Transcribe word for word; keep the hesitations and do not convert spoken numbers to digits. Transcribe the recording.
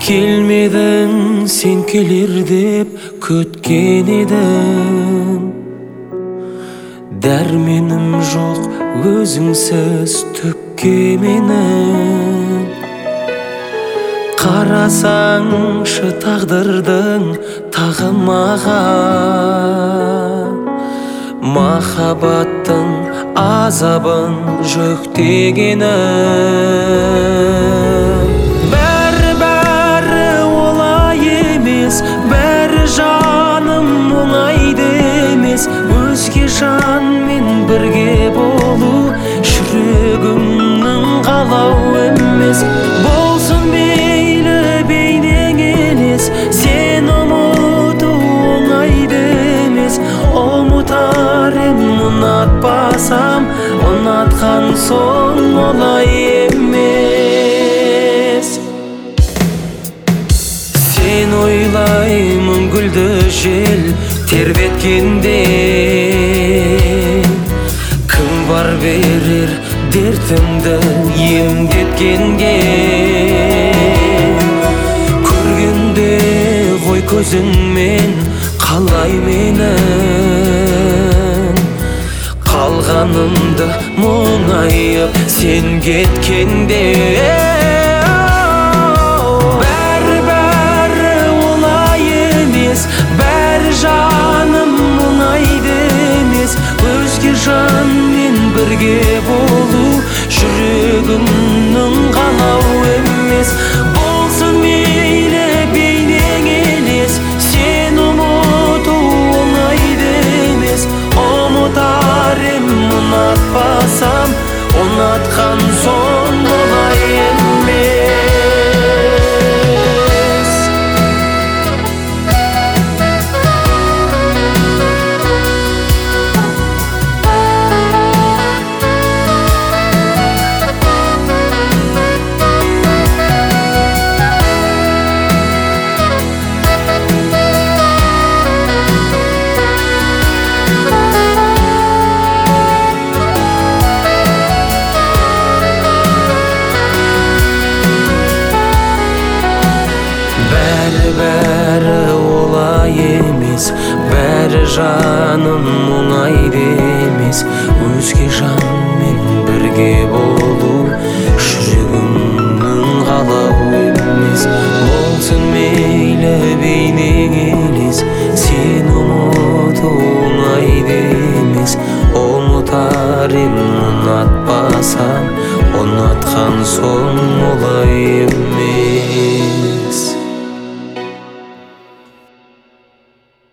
Келмедің сен келер деп көткен едім. Дәрменім жоқ өзіңсіз түкке менің. Қарасаңшы тағдырдың тағы маған, махаббаттың азабын жүктегені. Бәрі-бәрі олай емес, бәрі жаным оңайды емес. Өзге жанмен бірге болу жүрегімнің қалауы емес. Болсын мейлі бейнең елес, сен ұмыту оңайды емес. Ұмытар ем ұнатпасам, ұнатқан соң олай емес. Сен ойлаймын гүлді жел тербеткенде, кім бар берер дертімді емдеткенге. Көргенде ғой көзіңмен қалай менің қалғанымды мұңайып сен кеткенде. Бәрі-бәрі олай емес, бәрі жаным мұңайды емес. Өзге жанмен бірге болу жүрегімнің қалауы емес. Болсын мейлі бейнең елес, сен ұмыту оңайды емес. Ұмытар ем ұнатпасам, ұнатқан соң олай емес. Бәрі олай емес, бәрі жаным оңайды емес. Өзге жанмен бірге болу жүрегімнің қалауы емес. Болсын мейлі бейнең елес, сен ұмыту оңайды емес. Ұмытар ем ұнатпасам, ұнатқан соң олай емес.